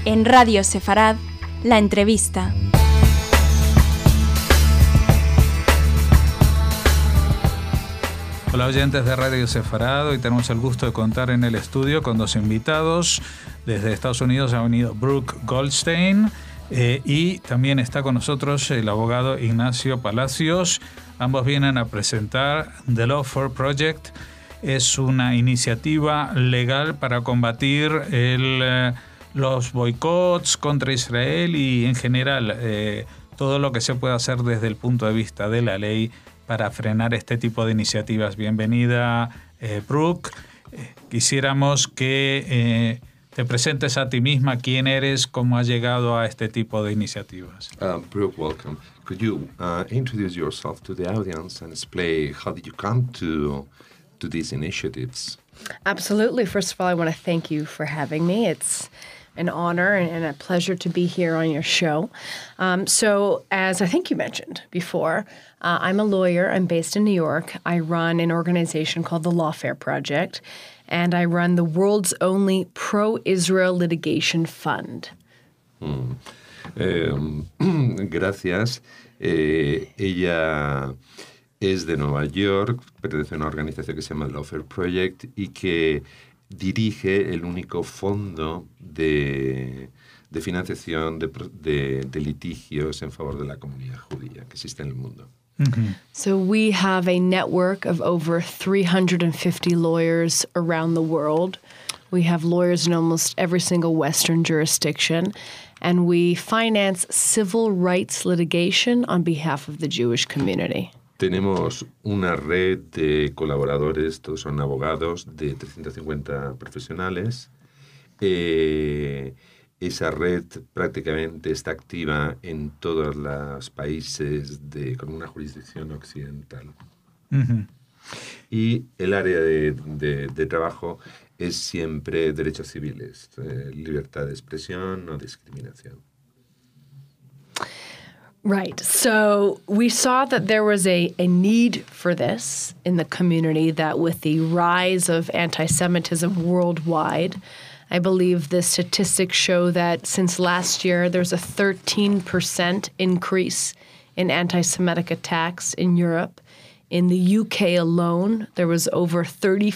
En Radio Sefarad, la entrevista. Hola oyentes de Radio Sefarad, hoy tenemos el gusto de contar en el estudio con dos invitados. Desde Estados Unidos ha venido Brooke Goldstein y también está con nosotros el abogado Ignacio Palacios. Ambos vienen a presentar The Lawfare Project. Es una iniciativa legal para combatir los boicots contra Israel y en general todo lo que se puede hacer desde el punto de vista de la ley para frenar este tipo de iniciativas. Bienvenida, Brooke. Quisiéramos que te presentes a ti misma, quién eres, cómo has llegado a este tipo de iniciativas. Brooke, welcome. Could you introduce yourself to the audience and explain how did you come to these initiatives? Absolutely. First of all, I want to thank you for having me. It's an honor and a pleasure to be here on your show. So as I think you mentioned before, I'm a lawyer. I'm based in New York. I run an organization called the Lawfare Project, and I run the world's only pro-Israel litigation fund. Gracias. Ella es de Nueva York, pertenece a una organización que se llama Lawfare Project y que dirige el único fondo de financiación de litigios en favor de la comunidad judía que existe en el mundo. Mm-hmm. So we have a network of over 350 lawyers around the world. We have lawyers in almost every single Western jurisdiction, and we finance civil rights litigation on behalf of the Jewish community. Tenemos una red de colaboradores, todos son abogados, de 350 profesionales. Esa red prácticamente está activa en todos los países con una jurisdicción occidental. Uh-huh. Y el área de trabajo es siempre derechos civiles, libertad de expresión, no discriminación. Right. So we saw that there was a need for this in the community, that with the rise of anti-Semitism worldwide, I believe the statistics show that since last year, there's a 13% increase in anti-Semitic attacks in Europe. In the UK alone, there was over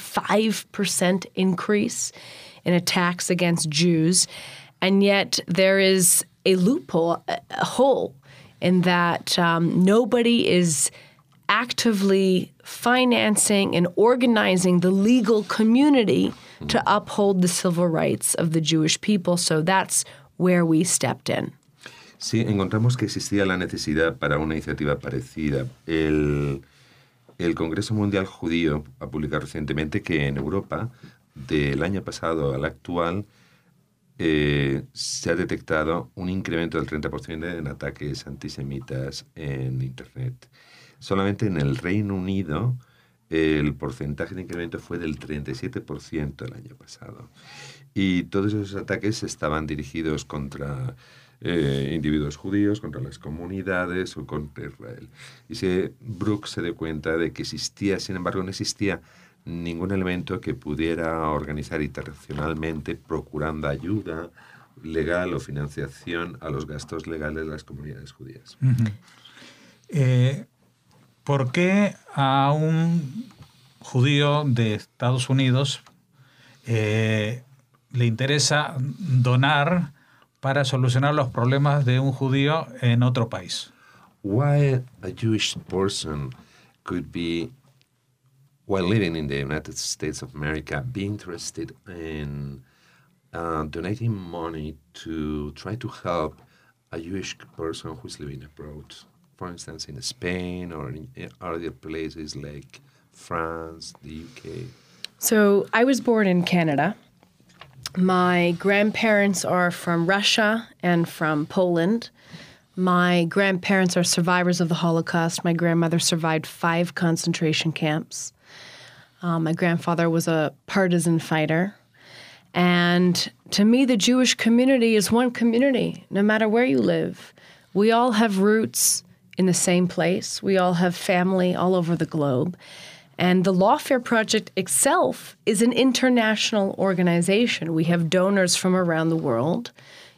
35% increase in attacks against Jews. And yet there is a loophole, a hole, in that nobody is actively financing and organizing the legal community to uphold the civil rights of the Jewish people. So that's where we stepped in. Sí, encontramos que existía la necesidad para una iniciativa parecida. El Congreso Mundial Judío ha publicado recientemente que en Europa, del año pasado al actual, se ha detectado un incremento del 30% en ataques antisemitas en Internet. Solamente en el Reino Unido el porcentaje de incremento fue del 37% el año pasado. Y todos esos ataques estaban dirigidos contra individuos judíos, contra las comunidades o contra Israel. Y Brooke se dio cuenta de que existía, sin embargo, no existía ningún elemento que pudiera organizar internacionalmente procurando ayuda legal o financiación a los gastos legales de las comunidades judías. Uh-huh. ¿Por qué a un judío de Estados Unidos le interesa donar para solucionar los problemas de un judío en otro país? Why a Jewish person could be, while living in the United States of America, be interested in donating money to try to help a Jewish person who's living abroad, for instance, in Spain or in other places like France, the UK? So I was born in Canada. My grandparents are from Russia and from Poland. My grandparents are survivors of the Holocaust. My grandmother survived 5 concentration camps. My grandfather was a partisan fighter. And to me, the Jewish community is one community, no matter where you live. We all have roots in the same place. We all have family all over the globe. And the Lawfare Project itself is an international organization. We have donors from around the world.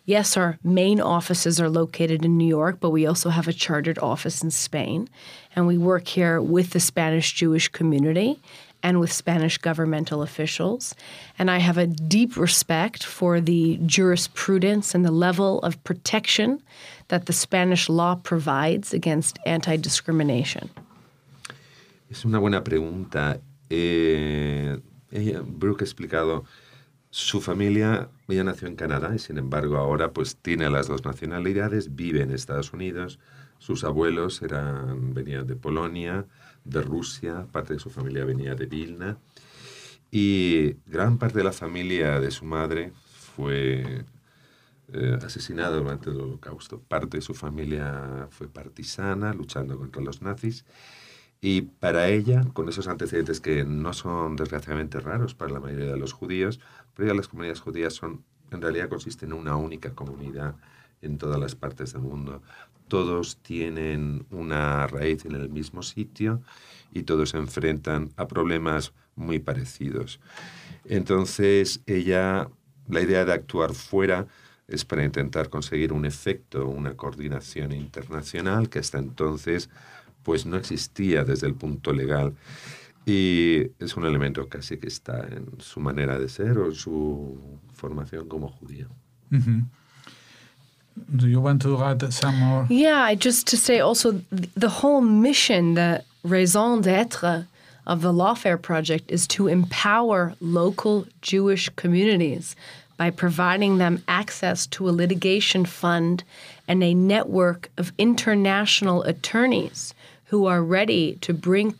Yes, our main offices are located in New York, but we also have a chartered office in Spain. And we work here with the Spanish Jewish community and with Spanish governmental officials. And I have a deep respect for the jurisprudence and the level of protection that the Spanish law provides against anti-discrimination. Es una buena pregunta. Brooke ha explicado, su familia, ella nació en Canadá y sin embargo ahora pues tiene las dos nacionalidades, vive en Estados Unidos. Sus abuelos venían de Polonia, de Rusia, parte de su familia venía de Vilna y gran parte de la familia de su madre fue asesinada durante el Holocausto. Parte de su familia fue partisana, luchando contra los nazis. Y para ella, con esos antecedentes que no son desgraciadamente raros para la mayoría de los judíos, pero ya las comunidades judías en realidad consisten en una única comunidad en todas las partes del mundo. Todos tienen una raíz en el mismo sitio y todos se enfrentan a problemas muy parecidos. Entonces, la idea de actuar fuera es para intentar conseguir un efecto, una coordinación internacional que hasta entonces pues no existía desde el punto legal y es un elemento casi que está en su manera de ser o en su formación como judía. Mm-hmm. Do you want to add some more? Yeah, just to say also the whole mission, the raison d'être of the Lawfare Project is to empower local Jewish communities by providing them access to a litigation fund and a network of international attorneys who are ready to bring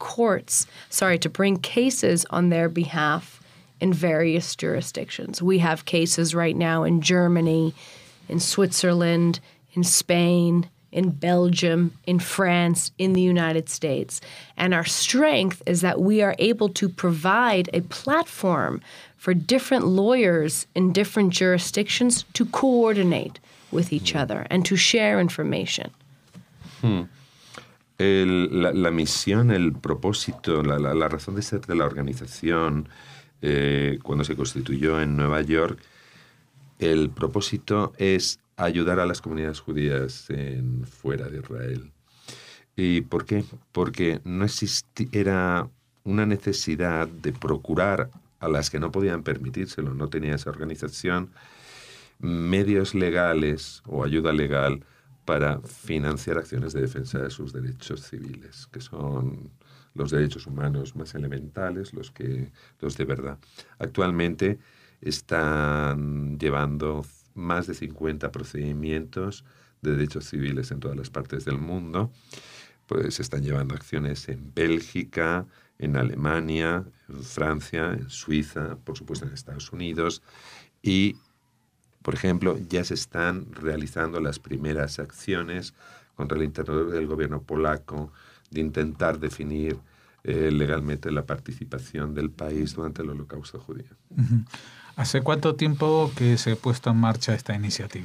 cases on their behalf in various jurisdictions. We have cases right now in Germany, in Switzerland, in Spain, in Belgium, in France, in the United States. And our strength is that we are able to provide a platform for different lawyers in different jurisdictions to coordinate with each other and to share information. La misión, el propósito, la razón de ser de la organización, cuando se constituyó en Nueva York, el propósito es ayudar a las comunidades judías fuera de Israel. ¿Y por qué? Porque era una necesidad de procurar a las que no podían permitírselo, no tenía esa organización, medios legales o ayuda legal para financiar acciones de defensa de sus derechos civiles, que son los derechos humanos más elementales, los de verdad. Actualmente están llevando más de 50 procedimientos de derechos civiles en todas las partes del mundo. Pues están llevando acciones en Bélgica, en Alemania, en Francia, en Suiza, por supuesto en Estados Unidos y, por ejemplo, ya se están realizando las primeras acciones contra el interior del gobierno polaco de intentar definir legalmente la participación del país durante el Holocausto judío. Uh-huh. ¿Hace cuánto tiempo que se ha puesto en marcha esta iniciativa?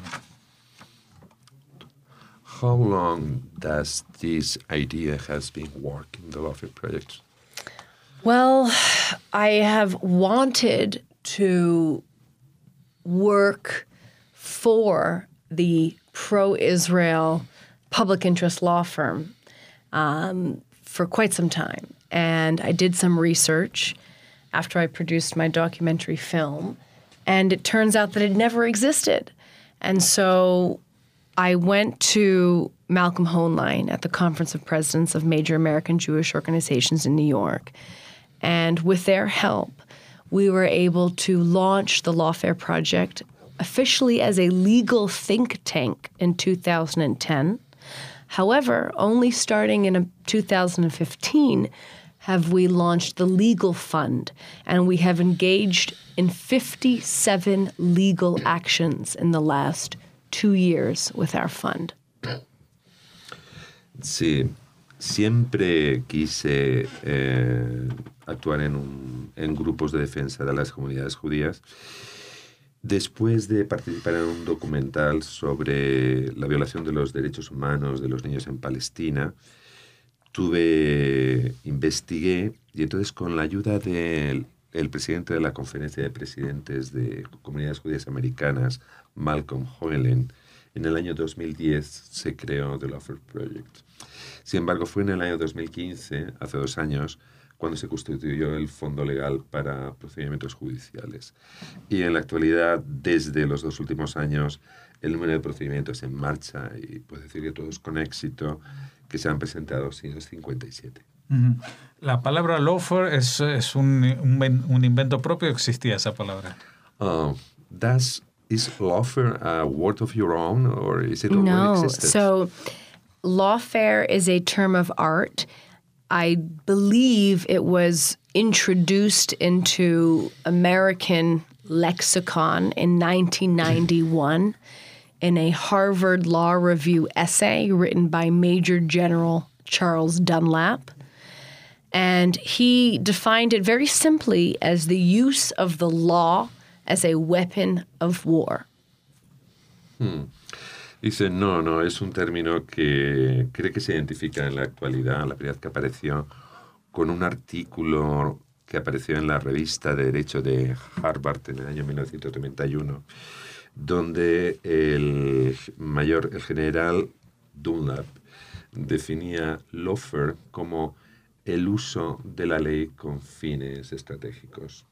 How long does this idea has been working, the Lawfare Project? Well, I have wanted to work for the pro-Israel public interest law firm for quite some time. And I did some research after I produced my documentary film, and it turns out that it never existed. And so I went to Malcolm Hoenlein at the Conference of Presidents of Major American Jewish Organizations in New York. And with their help, we were able to launch the Lawfare Project officially as a legal think tank in 2010. However, only starting in 2015 have we launched the legal fund, and we have engaged in 57 legal actions in the last 2 years with our fund. Sí, siempre quise actuar en grupos de defensa de las comunidades judías. Después de participar en un documental sobre la violación de los derechos humanos de los niños en Palestina, investigué y entonces con la ayuda del el presidente de la Conferencia de Presidentes de Comunidades Judías Americanas, Malcolm Hoenlein, en el año 2010 se creó The Lawfare Project. Sin embargo, fue en el año 2015, hace 2 años, cuando se constituyó el Fondo Legal para Procedimientos Judiciales. Y en la actualidad, desde los 2 últimos años, el número de procedimientos en marcha, y puedo decir que todos con éxito, que se han presentado, sido 57. La palabra lawfare es un invento propio, ¿existía esa palabra? Is lawfare a word of your own, or is it already No. existed? So lawfare is a term of art. I believe it was introduced into American lexicon in 1991 in a Harvard Law Review essay written by Major General Charles Dunlap. And he defined it very simply as the use of the law as a weapon of war. Dice, no, es un término que cree que se identifica en la actualidad, la primera vez que apareció, con un artículo que apareció en la revista de Derecho de Harvard en el año 1931, donde el general Dunlap definía lawfare como el uso de la ley con fines estratégicos.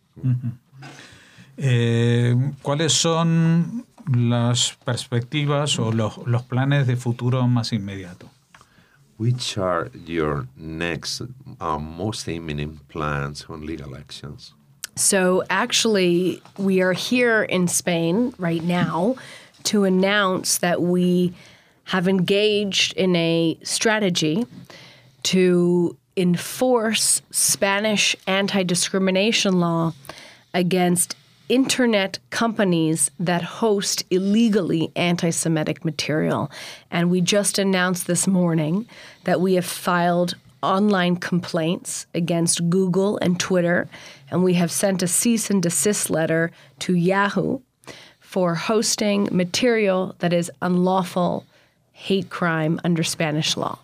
¿Cuáles son las perspectivas o los planes de futuro más inmediatos? Which are your next, most imminent plans on legal actions? So actually, we are here in Spain right now to announce that we have engaged in a strategy to enforce Spanish anti-discrimination law against internet companies that host illegally anti-Semitic material. And we just announced this morning that we have filed online complaints against Google and Twitter, and we have sent a cease and desist letter to Yahoo for hosting material that is unlawful hate crime under Spanish law.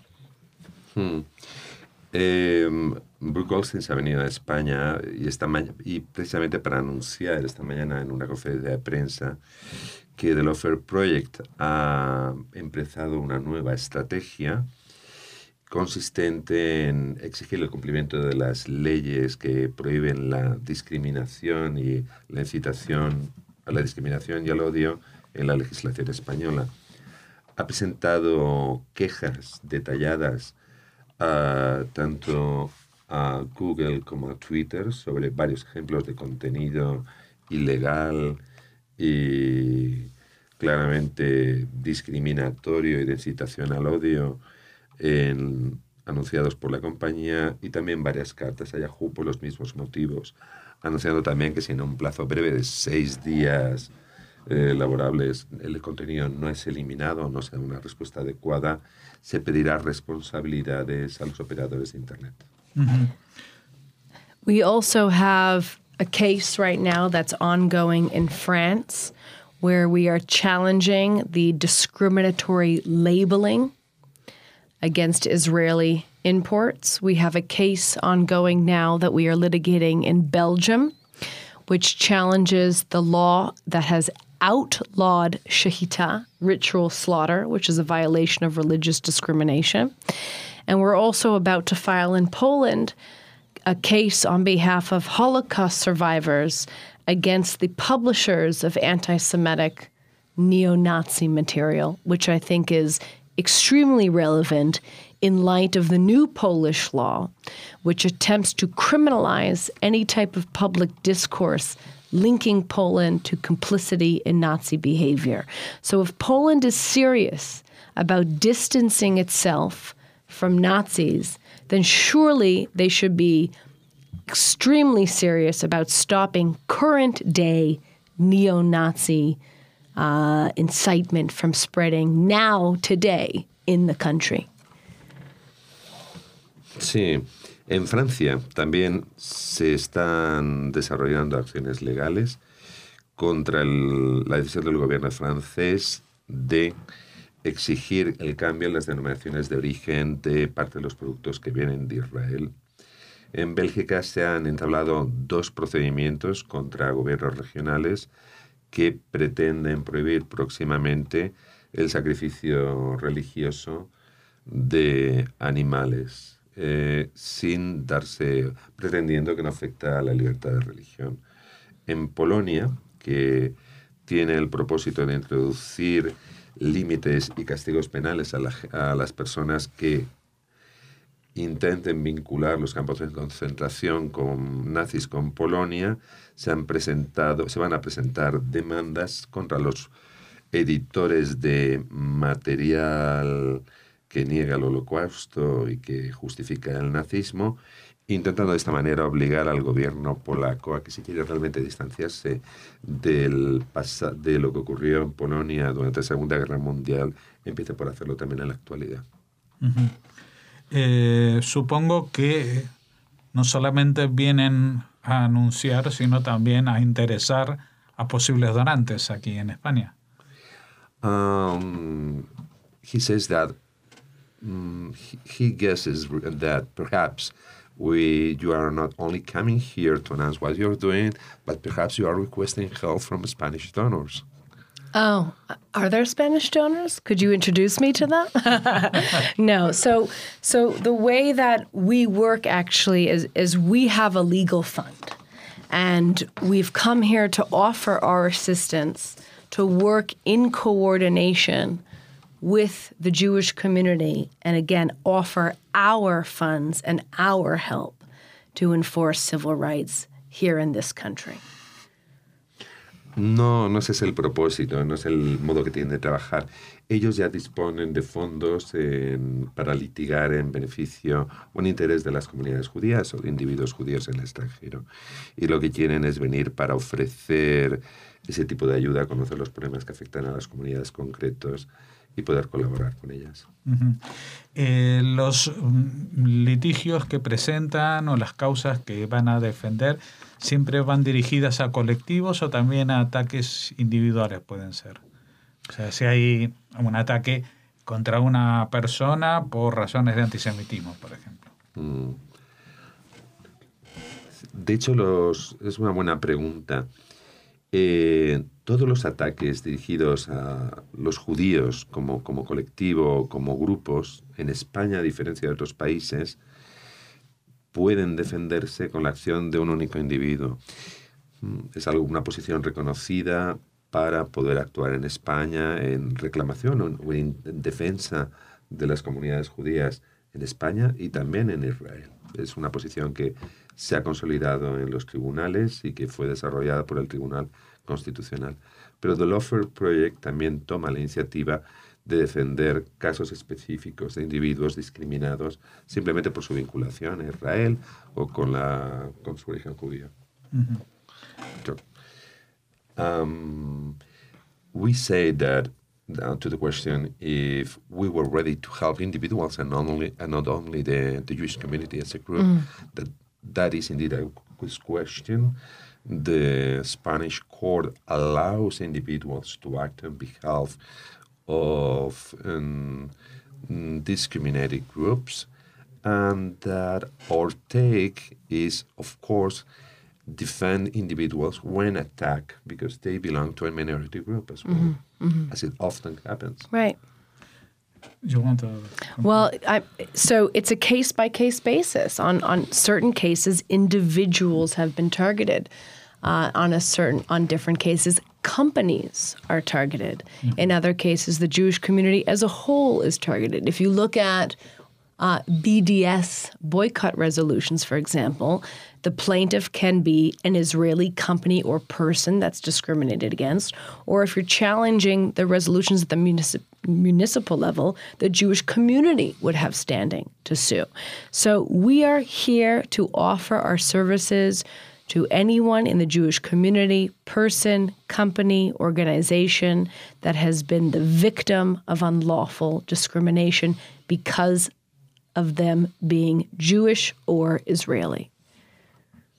Brooke Goldstein se ha venido a España y precisamente para anunciar esta mañana en una conferencia de prensa que The Lawfare Project ha empezado una nueva estrategia consistente en exigir el cumplimiento de las leyes que prohíben la discriminación y la incitación a la discriminación y al odio en la legislación española. Ha presentado quejas detalladas tanto a Google como a Twitter sobre varios ejemplos de contenido ilegal y claramente discriminatorio y de incitación al odio anunciados por la compañía, y también varias cartas a Yahoo por los mismos motivos, anunciando también que si en un plazo breve de 6 días laborables el contenido no es eliminado, no se da una respuesta adecuada, se pedirá responsabilidades a los operadores de Internet. We also have a case right now that's ongoing in France where we are challenging the discriminatory labeling against Israeli imports. We have a case ongoing now that we are litigating in Belgium, which challenges the law that has outlawed shechita, ritual slaughter, which is a violation of religious discrimination. And we're also about to file in Poland a case on behalf of Holocaust survivors against the publishers of anti-Semitic neo-Nazi material, which I think is extremely relevant in light of the new Polish law, which attempts to criminalize any type of public discourse linking Poland to complicity in Nazi behavior. So if Poland is serious about distancing itself from Nazis, then surely they should be extremely serious about stopping current-day neo-Nazi incitement from spreading now, today, in the country. Sí, en Francia también se están desarrollando acciones legales contra la decisión del gobierno francés de exigir el cambio en las denominaciones de origen de parte de los productos que vienen de Israel. En Bélgica se han entablado 2 procedimientos contra gobiernos regionales que pretenden prohibir próximamente el sacrificio religioso de animales, pretendiendo que no afecta a la libertad de religión. En Polonia, que tiene el propósito de introducir límites y castigos penales a las personas que intenten vincular los campos de concentración nazis con Polonia, se van a presentar demandas contra los editores de material que niega el holocausto y que justifica el nazismo, intentando de esta manera obligar al gobierno polaco a que, si quiere realmente distanciarse de lo que ocurrió en Polonia durante la Segunda Guerra Mundial, empiece por hacerlo también en la actualidad. Uh-huh. Supongo que no solamente vienen a anunciar, sino también a interesar a posibles donantes aquí en España. He says that he guesses that perhaps you are not only coming here to announce what you're doing, but perhaps you are requesting help from Spanish donors. Oh, are there Spanish donors? Could you introduce me to them? No. So the way that we work actually is we have a legal fund, and we've come here to offer our assistance to work in coordination with the Jewish community and, again, offer our funds and our help to enforce civil rights here in this country. No ese es el propósito, no es el modo que tienen de trabajar. Ellos ya disponen de fondos para litigar en beneficio o en interés de las comunidades judías o de individuos judíos en el extranjero. Y lo que quieren es venir para ofrecer ese tipo de ayuda, conocer los problemas que afectan a las comunidades concretos y poder colaborar con ellas. Uh-huh. Los litigios que presentan o las causas que van a defender siempre van dirigidas a colectivos o también a ataques individuales pueden ser. O sea, si hay un ataque contra una persona por razones de antisemitismo, por ejemplo. De hecho, es una buena pregunta. Todos los ataques dirigidos a los judíos como colectivo, como grupos, en España, a diferencia de otros países, pueden defenderse con la acción de un único individuo. Es una posición reconocida para poder actuar en España en reclamación o en defensa de las comunidades judías en España y también en Israel. Es una posición que se ha consolidado en los tribunales y que fue desarrollada por el Tribunal Constitucional. Pero The Lawfare Project también toma la iniciativa de defender casos específicos de individuos discriminados simplemente por su vinculación a Israel o con su origen judío. Uh-huh. So, we say that to the question if we were ready to help individuals and not only the Jewish community as a group, that is indeed a good question. The Spanish court allows individuals to act on behalf of discriminated groups, and that our take is, of course, defend individuals when attacked because they belong to a minority group as well, as it often happens. Right. You want to? Well, so it's a case-by-case basis. On certain cases, individuals have been targeted. On different cases, companies are targeted. Mm-hmm. In other cases, the Jewish community as a whole is targeted. If you look at BDS boycott resolutions, for example, the plaintiff can be an Israeli company or person that's discriminated against, or if you're challenging the resolutions at the municipal level, the Jewish community would have standing to sue. So we are here to offer our services to anyone in the Jewish community, person, company, organization that has been the victim of unlawful discrimination because of them being Jewish or Israeli.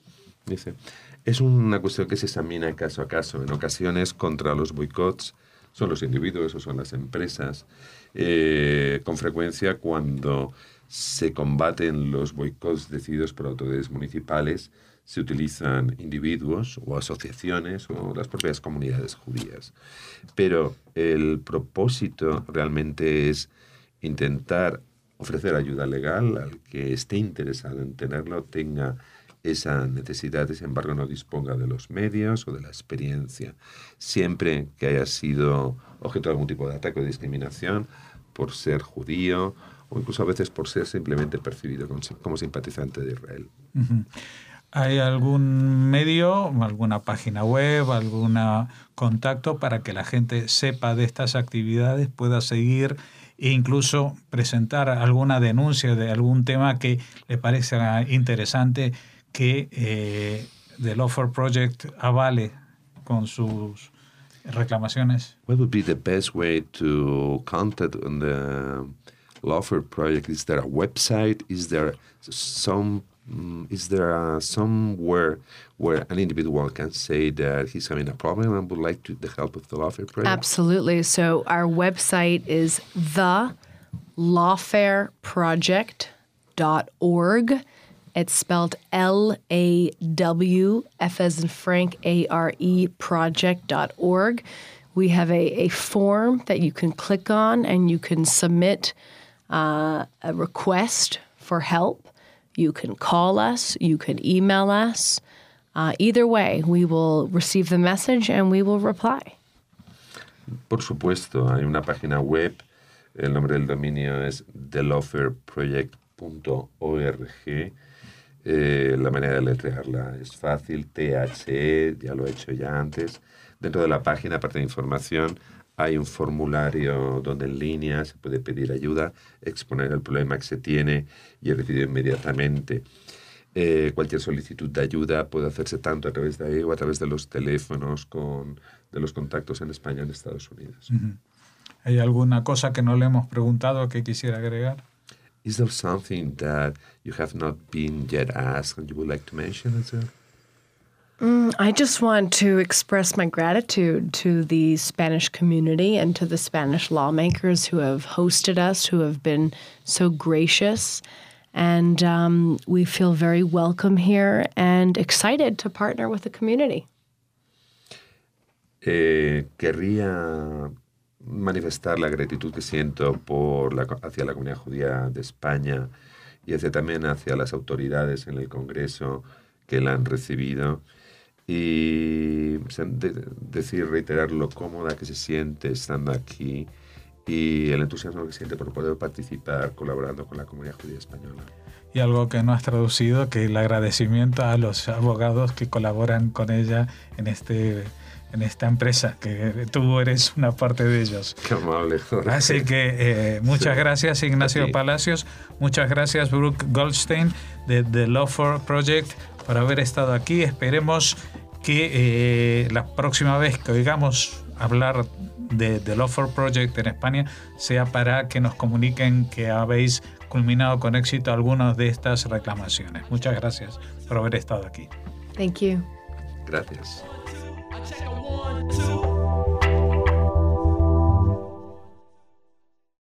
Dice, es una cuestión que se examina caso a caso. En ocasiones, contra los boicots son los individuos o son las empresas. Con frecuencia, cuando se combaten los boicots decididos por autoridades municipales, se utilizan individuos o asociaciones o las propias comunidades judías. Pero el propósito realmente es intentar ofrecer ayuda legal al que esté interesado en tenerlo, tenga esa necesidad y, sin embargo, no disponga de los medios o de la experiencia. Siempre que haya sido objeto de algún tipo de ataque o discriminación por ser judío o incluso a veces por ser simplemente percibido como simpatizante de Israel. Uh-huh. ¿Hay algún medio, alguna página web, algún contacto para que la gente sepa de estas actividades, pueda seguir e incluso presentar alguna denuncia de algún tema que le parezca interesante que The Lawfare Project avale con sus reclamaciones? What would be the best way to contact on the Lawfare Project? Is there a website? Is there somewhere where an individual can say that he's having a problem and would like the help of the Lawfare Project? Absolutely. So our website is thelawfareproject.org. It's spelled LAW, F as in Frank, ARE, project.org. We have a form that you can click on and you can submit a request for help. You can call us, you can email us. Either way, we will receive the message and we will reply. Por supuesto, hay una página web, el nombre del dominio es thelawfareproject.org. La manera de letrearla es fácil, THE, ya lo he hecho ya antes. Dentro de la página, aparte de información, hay un formulario donde en línea se puede pedir ayuda, exponer el problema que se tiene y es recibido inmediatamente. Cualquier solicitud de ayuda puede hacerse tanto a través de ahí o a través de los teléfonos de los contactos en España en Estados Unidos. Uh-huh. ¿Hay alguna cosa que no le hemos preguntado que quisiera agregar? Is there something that you have not been yet asked and you would like to mention as well? I just want to express my gratitude to the Spanish community and to the Spanish lawmakers who have hosted us, who have been so gracious. And we feel very welcome here and excited to partner with the community. Querría manifestar la gratitud que siento hacia la comunidad judía de España y también hacia las autoridades en el Congreso que la han recibido y reiterar lo cómoda que se siente estando aquí y el entusiasmo que siente por poder participar colaborando con la comunidad judía española. Y algo que no has traducido, que el agradecimiento a los abogados que colaboran con ella en esta empresa, que tú eres una parte de ellos. Qué amable, Jorge. Así que muchas gracias, Ignacio Palacios. Muchas gracias, Brooke Goldstein, de The Lawfare Project, por haber estado aquí. Esperemos que la próxima vez que oigamos hablar de The Lawfare Project en España sea para que nos comuniquen que habéis culminado con éxito algunas de estas reclamaciones. Muchas gracias por haber estado aquí. Thank you. Gracias. I check a 1, 2.